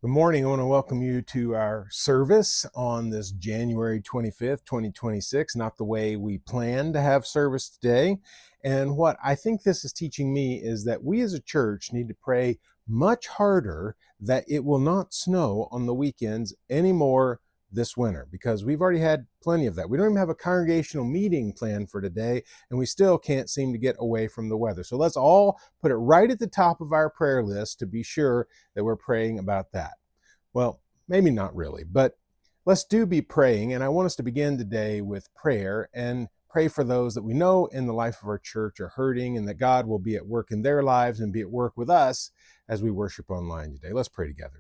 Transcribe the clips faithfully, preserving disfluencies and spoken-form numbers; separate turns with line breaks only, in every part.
Good morning. I want to welcome you to our service on this January twenty-fifth, twenty twenty-six, not the way we planned to have service today. And what I think this is teaching me is that we as a church need to pray much harder that it will not snow on the weekends anymore this winter, because we've already had plenty of that. We don't even have a congregational meeting planned for today, and we still can't seem to get away from the weather. So let's all put it right at the top of our prayer list to be sure that we're praying about that. Well, maybe not really, but let's do be praying. And I want us to begin today with prayer and pray for those that we know in the life of our church are hurting, and that God will be at work in their lives and be at work with us as we worship online today. Let's pray together.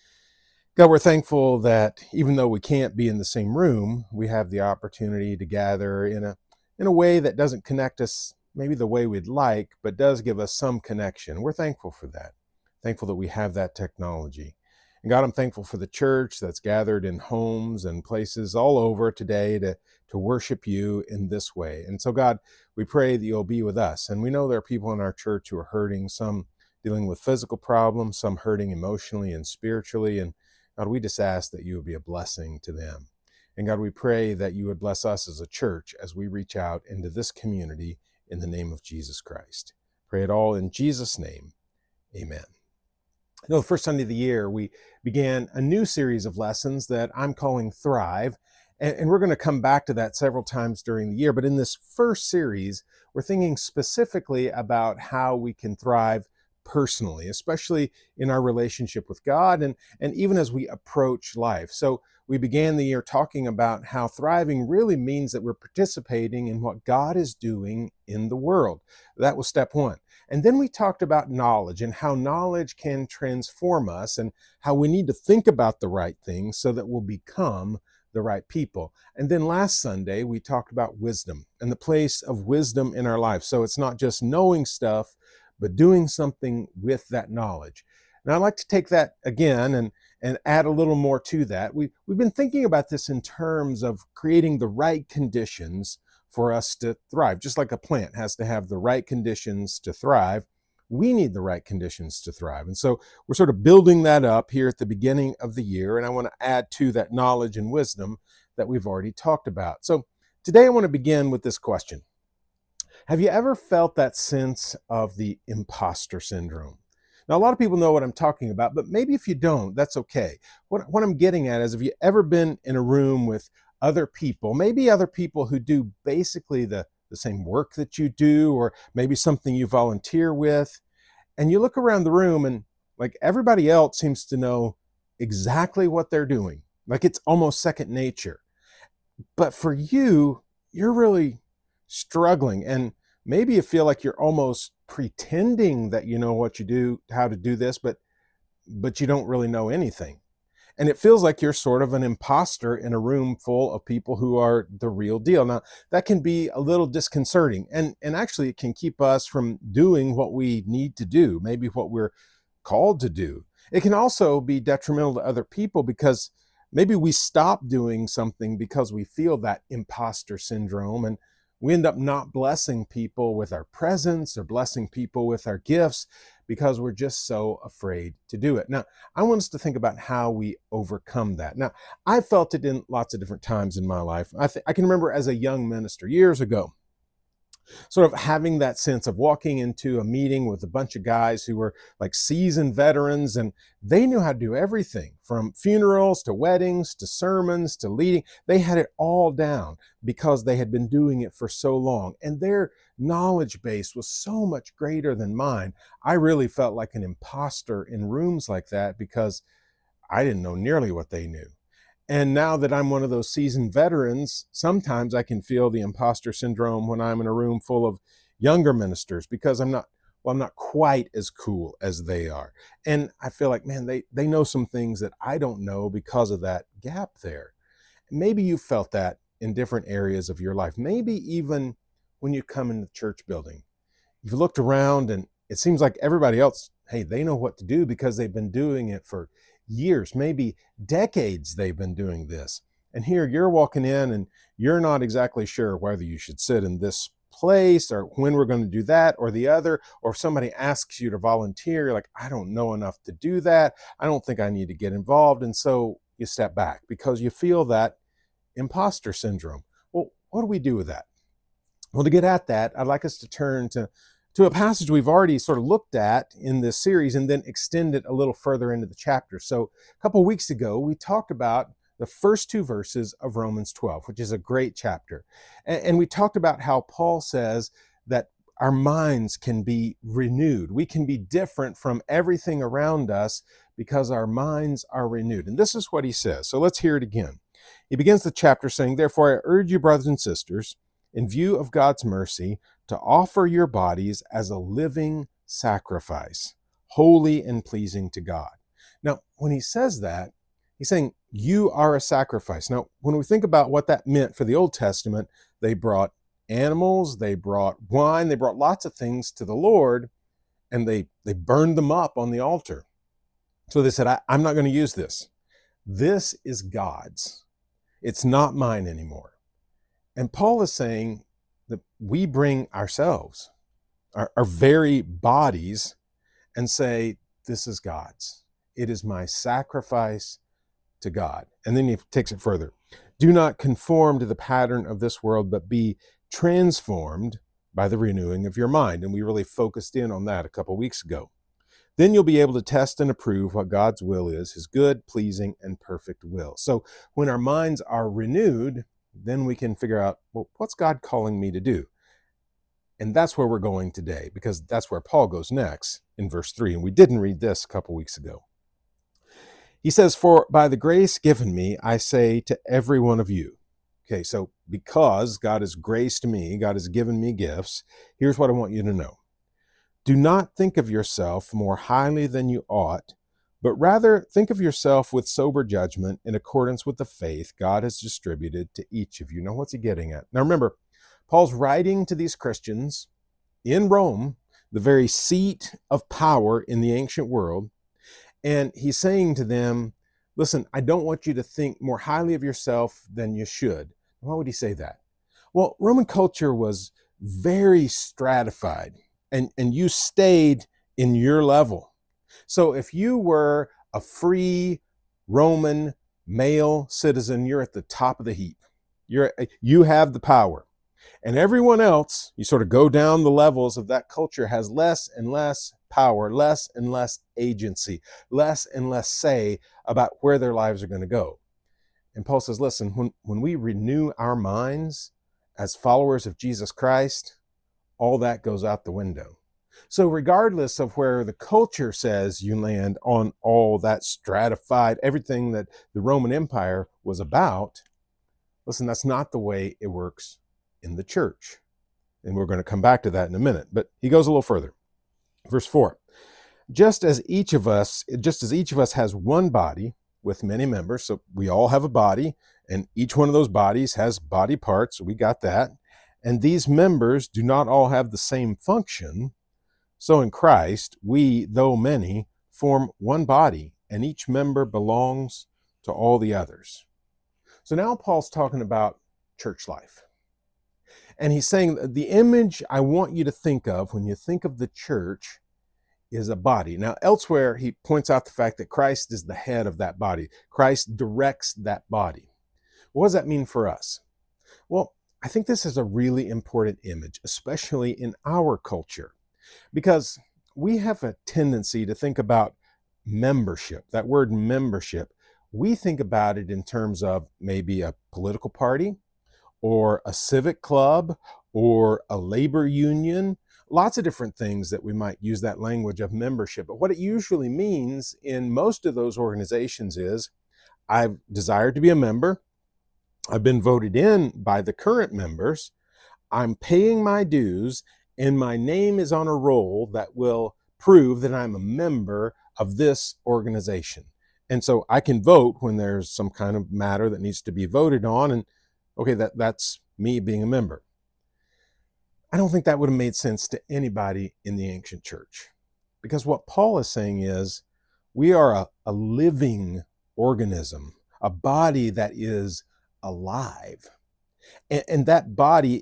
God, we're thankful that even though we can't be in the same room, we have the opportunity to gather in a in a way that doesn't connect us maybe the way we'd like, but does give us some connection. We're thankful for that. Thankful that we have that technology. And God, I'm thankful for the church that's gathered in homes and places all over today to, to worship you in this way. And so, God, we pray that you'll be with us. And we know there are people in our church who are hurting, some dealing with physical problems, some hurting emotionally and spiritually. And God, we just ask that you would be a blessing to them. And God, we pray that you would bless us as a church as we reach out into this community in the name of Jesus Christ. Pray it all in Jesus' name. Amen. You know, the first Sunday of the year, we began a new series of lessons that I'm calling Thrive. And, and we're going to come back to that several times during the year. But in this first series, we're thinking specifically about how we can thrive personally, especially in our relationship with God and, and even as we approach life. So we began the year talking about how thriving really means that we're participating in what God is doing in the world. That was step one. And then we talked about knowledge and how knowledge can transform us and how we need to think about the right things so that we'll become the right people. And then last Sunday, we talked about wisdom and the place of wisdom in our life. So it's not just knowing stuff, but doing something with that knowledge. And I'd like to take that again and, and add a little more to that. We, we've been thinking about this in terms of creating the right conditions for us to thrive. Just like a plant has to have the right conditions to thrive, we need the right conditions to thrive. And so we're sort of building that up here at the beginning of the year. And I want to add to that knowledge and wisdom that we've already talked about. So today I want to begin with this question. Have you ever felt that sense of the imposter syndrome? Now, a lot of people know what I'm talking about, but maybe if you don't, that's okay. What, what I'm getting at is, have you ever been in a room with other people, maybe other people who do basically the, the same work that you do, or maybe something you volunteer with, and you look around the room and like everybody else seems to know exactly what they're doing. Like it's almost second nature. But for you, you're really struggling, and maybe you feel like you're almost pretending that you know what you do, how to do this, but but you don't really know anything. And it feels like you're sort of an imposter in a room full of people who are the real deal. Now, that can be a little disconcerting, and and actually it can keep us from doing what we need to do, maybe what we're called to do. It can also be detrimental to other people because maybe we stop doing something because we feel that imposter syndrome, and we end up not blessing people with our presence or blessing people with our gifts because we're just so afraid to do it. Now, I want us to think about how we overcome that. Now, I felt it in lots of different times in my life. I, th- I can remember as a young minister years ago, sort of having that sense of walking into a meeting with a bunch of guys who were like seasoned veterans, and they knew how to do everything from funerals to weddings to sermons to leading. They had it all down because they had been doing it for so long, and their knowledge base was so much greater than mine. I really felt like an imposter in rooms like that because I didn't know nearly what they knew. And now that I'm one of those seasoned veterans, sometimes I can feel the imposter syndrome when I'm in a room full of younger ministers because I'm not, well, I'm not quite as cool as they are. And I feel like, man, they, they know some things that I don't know because of that gap there. Maybe you felt that in different areas of your life. Maybe even when you come in the church building, you've looked around and it seems like everybody else, hey, they know what to do because they've been doing it for years, maybe decades they've been doing this. And here you're walking in and you're not exactly sure whether you should sit in this place, or when we're going to do that or the other. Or if somebody asks you to volunteer, you're like, I don't know enough to do that. I don't think I need to get involved. And so you step back because you feel that imposter syndrome. Well, what do we do with that? Well, to get at that, I'd like us to turn to, to a passage we've already sort of looked at in this series and then extend it a little further into the chapter. So a couple of weeks ago, we talked about the first two verses of Romans twelve, which is a great chapter. And, and we talked about how Paul says that our minds can be renewed. We can be different from everything around us because our minds are renewed. And this is what he says. So let's hear it again. He begins the chapter saying, "Therefore, I urge you, brothers and sisters, in view of God's mercy, to offer your bodies as a living sacrifice, holy and pleasing to God." Now, when he says that, he's saying, you are a sacrifice. Now, when we think about what that meant for the Old Testament, they brought animals, they brought wine, they brought lots of things to the Lord, and they, they burned them up on the altar. So they said, I, I'm not going to use this. This is God's. It's not mine anymore. And Paul is saying that we bring ourselves, our, our very bodies, and say, this is God's. It is my sacrifice to God. And then he takes it further. Do not conform to the pattern of this world, but be transformed by the renewing of your mind. And we really focused in on that a couple of weeks ago. Then you'll be able to test and approve what God's will is, his good, pleasing, and perfect will. So when our minds are renewed, then we can figure out, well, what's God calling me to do? And that's where we're going today, because that's where Paul goes next in verse three. And we didn't read this a couple weeks ago. He says, "For by the grace given me, I say to every one of you." Okay, so because God has graced me, God has given me gifts, here's what I want you to know. Do not think of yourself more highly than you ought, but rather think of yourself with sober judgment in accordance with the faith God has distributed to each of you. Now, what's he getting at? Now, remember, Paul's writing to these Christians in Rome, the very seat of power in the ancient world, and he's saying to them, listen, I don't want you to think more highly of yourself than you should. Why would he say that? Well, Roman culture was very stratified, and, and you stayed in your level. So if you were a free Roman male citizen, you're at the top of the heap. You're, you have the power. And everyone else, you sort of go down the levels of that culture, has less and less power, less and less agency, less and less say about where their lives are going to go. And Paul says, listen, when, when we renew our minds as followers of Jesus Christ, all that goes out the window. So regardless of where the culture says you land on all that stratified, everything that the Roman Empire was about, listen, that's not the way it works in the church. And we're going to come back to that in a minute. But he goes a little further. Verse four, just as each of us, just as each of us has one body with many members, so we all have a body, and each one of those bodies has body parts, so we got that. And these members do not all have the same function. So in Christ, we, though many, form one body, and each member belongs to all the others. So now Paul's talking about church life. And he's saying that the image I want you to think of when you think of the church is a body. Now, elsewhere, he points out the fact that Christ is the head of that body. Christ directs that body. What does that mean for us? Well, I think this is a really important image, especially in our culture, because we have a tendency to think about membership. That word membership, we think about it in terms of maybe a political party, or a civic club, or a labor union, lots of different things that we might use that language of membership. But what it usually means in most of those organizations is, I've desired to be a member, I've been voted in by the current members, I'm paying my dues, and my name is on a roll that will prove that I'm a member of this organization. And so I can vote when there's some kind of matter that needs to be voted on, and okay, that, that's me being a member. I don't think that would have made sense to anybody in the ancient church, because what Paul is saying is we are a, a living organism, a body that is alive. And, and that body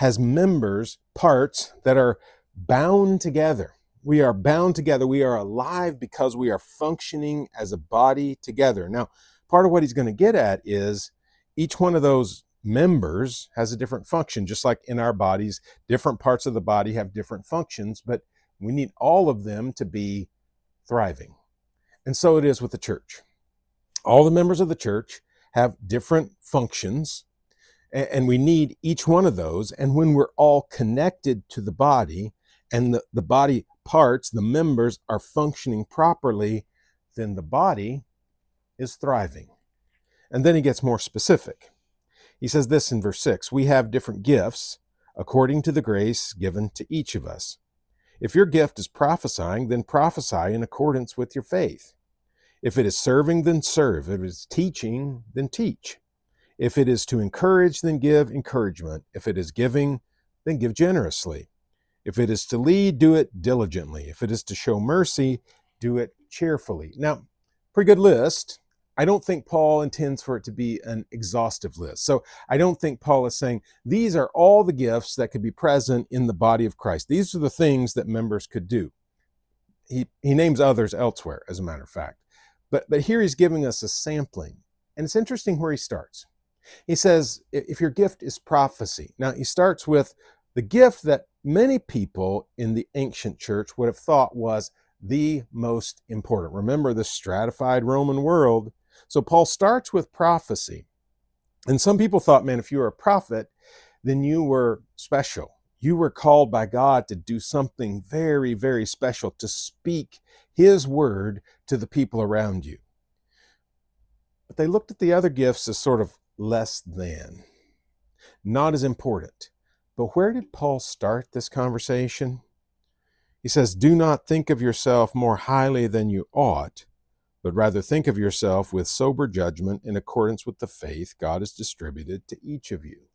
has members, parts that are bound together. We are bound together. We are alive because we are functioning as a body together. Now, part of what he's going to get at is each one of those members has a different function, just like in our bodies, different parts of the body have different functions, but we need all of them to be thriving. And so it is with the church. All the members of the church have different functions, and we need each one of those. And when we're all connected to the body and the, the body parts, the members are functioning properly, then the body is thriving. And then he gets more specific. He says this in verse six, we have different gifts according to the grace given to each of us. If your gift is prophesying, then prophesy in accordance with your faith. If it is serving, then serve. If it is teaching, then teach. If it is to encourage, then give encouragement. If it is giving, then give generously. If it is to lead, do it diligently. If it is to show mercy, do it cheerfully. Now, pretty good list. I don't think Paul intends for it to be an exhaustive list. So I don't think Paul is saying these are all the gifts that could be present in the body of Christ. These are the things that members could do. He, he names others elsewhere, as a matter of fact. But, but here he's giving us a sampling. And it's interesting where he starts. He says, if your gift is prophecy. Now, he starts with the gift that many people in the ancient church would have thought was the most important. Remember the stratified Roman world. So Paul starts with prophecy. And some people thought, man, if you were a prophet, then you were special. You were called by God to do something very, very special, to speak his word to the people around you. But they looked at the other gifts as sort of less than, not as important. But where did Paul start this conversation? He says, do not think of yourself more highly than you ought, but rather think of yourself with sober judgment in accordance with the faith God has distributed to each of you.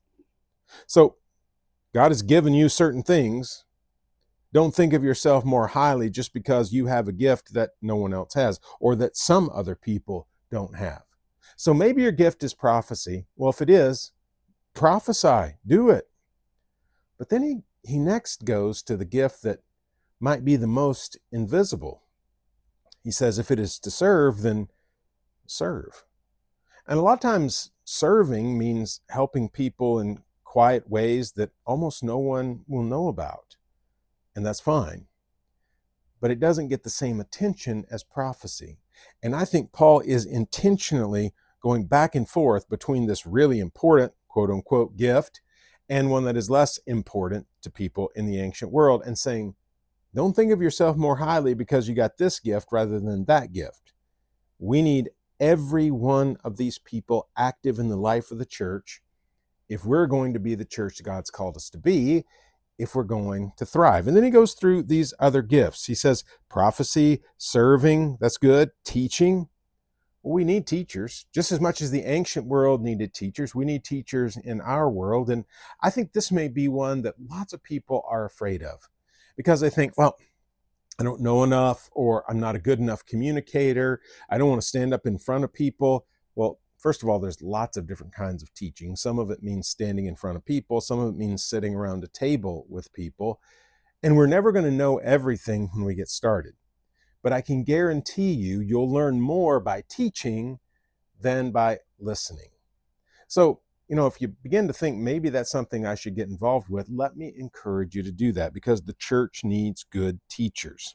So God has given you certain things. Don't think of yourself more highly just because you have a gift that no one else has or that some other people don't have. So maybe your gift is prophecy. Well, if it is, prophesy, do it. But then he, he next goes to the gift that might be the most invisible. He says, if it is to serve, then serve. And a lot of times serving means helping people in quiet ways that almost no one will know about. And that's fine. But it doesn't get the same attention as prophecy. And I think Paul is intentionally going back and forth between this really important, quote unquote, gift and one that is less important to people in the ancient world, and saying, don't think of yourself more highly because you got this gift rather than that gift. We need every one of these people active in the life of the church if we're going to be the church God's called us to be, if we're going to thrive. And then he goes through these other gifts. He says prophecy, serving, that's good, teaching. Well, we need teachers just as much as the ancient world needed teachers. We need teachers in our world. And I think this may be one that lots of people are afraid of because they think, well, I don't know enough, or I'm not a good enough communicator. I don't want to stand up in front of people. Well, first of all, there's lots of different kinds of teaching. Some of it means standing in front of people. Some of it means sitting around a table with people. And we're never going to know everything when we get started. But I can guarantee you, you'll learn more by teaching than by listening. So, you know, if you begin to think maybe that's something I should get involved with, let me encourage you to do that because the church needs good teachers.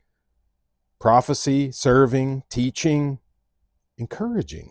Prophecy, serving, teaching, encouraging.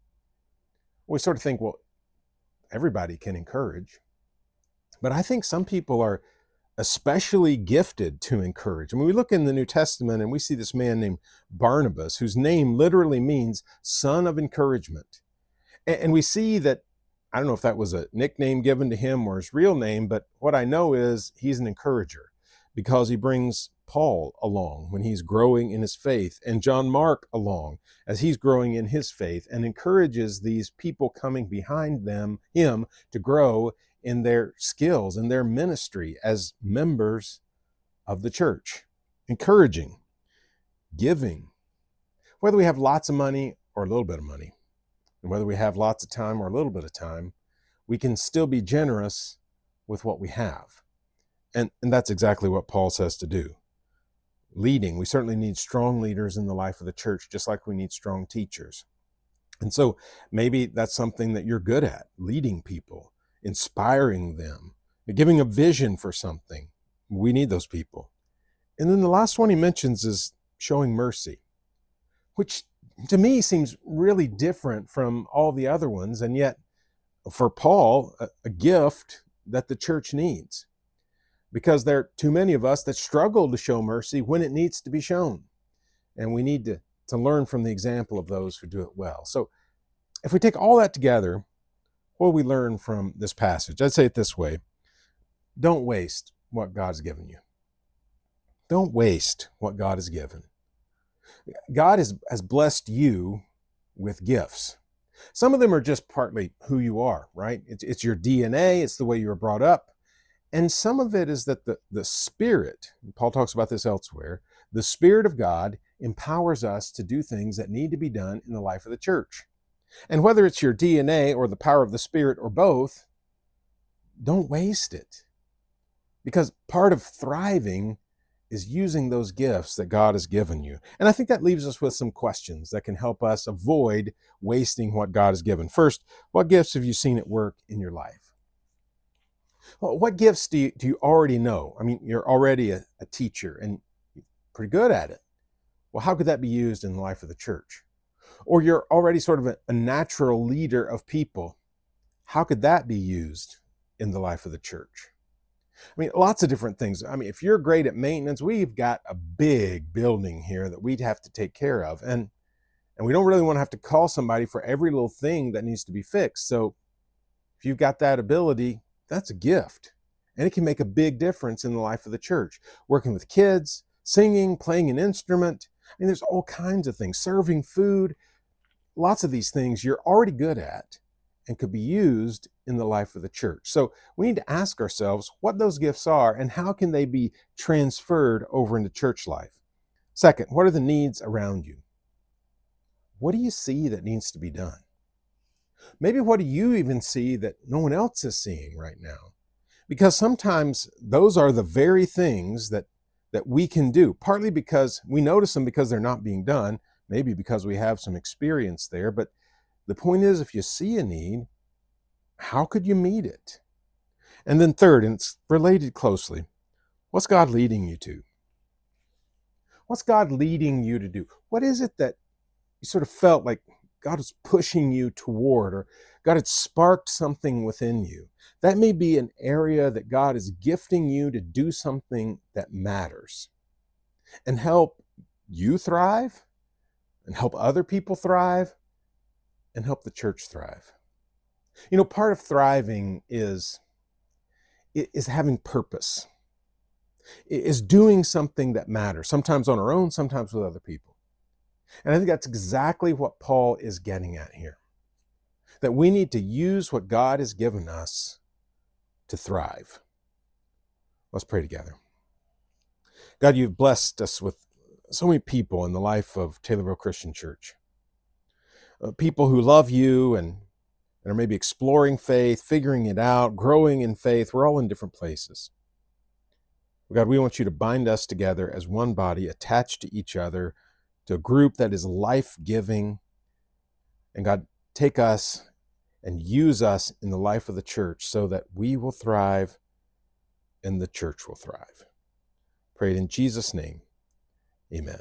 We sort of think, well, everybody can encourage. But I think some people are especially gifted to encourage. I mean, we look in the New Testament and we see this man named Barnabas, whose name literally means son of encouragement. And we see that, I don't know if that was a nickname given to him or his real name, but what I know is he's an encourager because he brings Paul along when he's growing in his faith, and John Mark along as he's growing in his faith, and encourages these people coming behind them, him, to grow in their skills and their ministry as members of the church. Encouraging, giving, whether we have lots of money or a little bit of money, and whether we have lots of time or a little bit of time, we can still be generous with what we have. And, and that's exactly what Paul says to do. Leading, we certainly need strong leaders in the life of the church, just like we need strong teachers. And so maybe that's something that you're good at, leading people, inspiring them, giving a vision for something. We need those people. And then the last one he mentions is showing mercy, which to me seems really different from all the other ones, and yet for Paul, a, a gift that the church needs, because there are too many of us that struggle to show mercy when it needs to be shown. And we need to, to learn from the example of those who do it well. So if we take all that together, what do we learn from this passage? I'd say it this way: don't waste what God's given you. Don't waste what God has given. God has, has blessed you with gifts. Some of them are just partly who you are, right? It's, it's your D N A, it's the way you were brought up. And some of it is that the, the Spirit, Paul talks about this elsewhere, the Spirit of God empowers us to do things that need to be done in the life of the church. And whether it's your D N A or the power of the Spirit or both, don't waste it. Because part of thriving is using those gifts that God has given you. And I think that leaves us with some questions that can help us avoid wasting what God has given. First, what gifts have you seen at work in your life? Well, what gifts do you, do you already know? I mean, you're already a, a teacher and you're pretty good at it. Well, how could that be used in the life of the church? Or you're already sort of a, a natural leader of people. How could that be used in the life of the church? I mean, lots of different things. I mean, if you're great at maintenance, we've got a big building here that we'd have to take care of. And, and we don't really want to have to call somebody for every little thing that needs to be fixed. So if you've got that ability, that's a gift. And it can make a big difference in the life of the church. Working with kids, singing, playing an instrument. I mean, there's all kinds of things. Serving food. Lots of these things you're already good at and could be used in the life of the church. So we need to ask ourselves what those gifts are and how can they be transferred over into church life. Second, what are the needs around you? What do you see that needs to be done? Maybe what do you even see that no one else is seeing right now? Because sometimes those are the very things that, that we can do, partly because we notice them because they're not being done, maybe because we have some experience there. But the point is, if you see a need, how could you meet it? And then third, and it's related closely, what's God leading you to? What's God leading you to do? What is it that you sort of felt like God was pushing you toward, or God had sparked something within you? That may be an area that God is gifting you to do something that matters and help you thrive and help other people thrive and help the church thrive. You know, part of thriving is, is having purpose, is doing something that matters, sometimes on our own, sometimes with other people. And I think that's exactly what Paul is getting at here, that we need to use what God has given us to thrive. Let's pray together. God, you've blessed us with so many people in the life of Taylorville Christian Church, uh, people who love you and and are maybe exploring faith, figuring it out, growing in faith. We're all in different places. God, we want you to bind us together as one body, attached to each other, to a group that is life-giving. And God, take us and use us in the life of the church so that we will thrive and the church will thrive. Pray it in Jesus' name. Amen.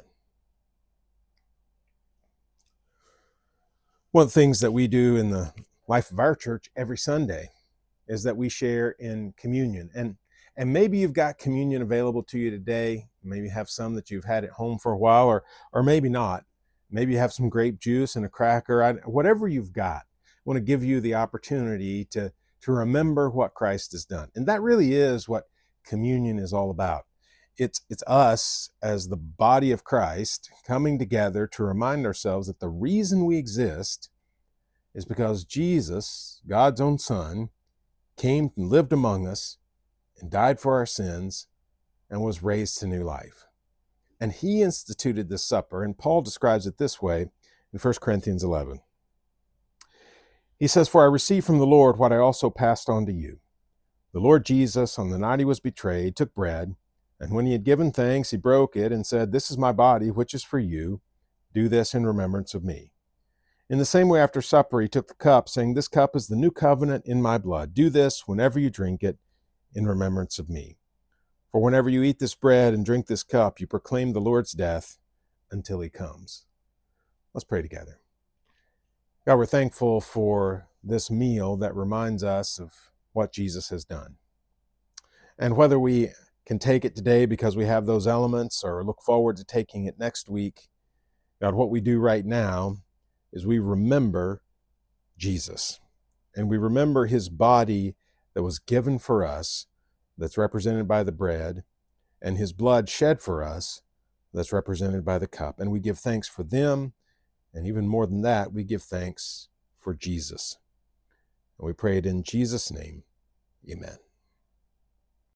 One of the things that we do in the life of our church every Sunday is that we share in communion. And and maybe you've got communion available to you today. Maybe you have some that you've had at home for a while, or or maybe not. Maybe you have some grape juice and a cracker. I, whatever you've got, I want to give you the opportunity to, to remember what Christ has done. And that really is what communion is all about. It's, it's us as the body of Christ coming together to remind ourselves that the reason we exist is because Jesus, God's own Son, came and lived among us and died for our sins and was raised to new life. And he instituted this supper, and Paul describes it this way in First Corinthians eleven. He says, "For I received from the Lord what I also passed on to you. The Lord Jesus, on the night he was betrayed, took bread, and when he had given thanks, he broke it and said, "This is my body, which is for you. Do this in remembrance of me." In the same way, after supper, he took the cup, saying, "This cup is the new covenant in my blood. Do this whenever you drink it in remembrance of me. For whenever you eat this bread and drink this cup, you proclaim the Lord's death until he comes." Let's pray together. God, we're thankful for this meal that reminds us of what Jesus has done. And whether we can take it today because we have those elements or look forward to taking it next week, God, what we do right now is we remember Jesus. And we remember his body that was given for us, that's represented by the bread, and his blood shed for us, that's represented by the cup. And we give thanks for them. And even more than that, we give thanks for Jesus. And we pray it in Jesus' name. Amen.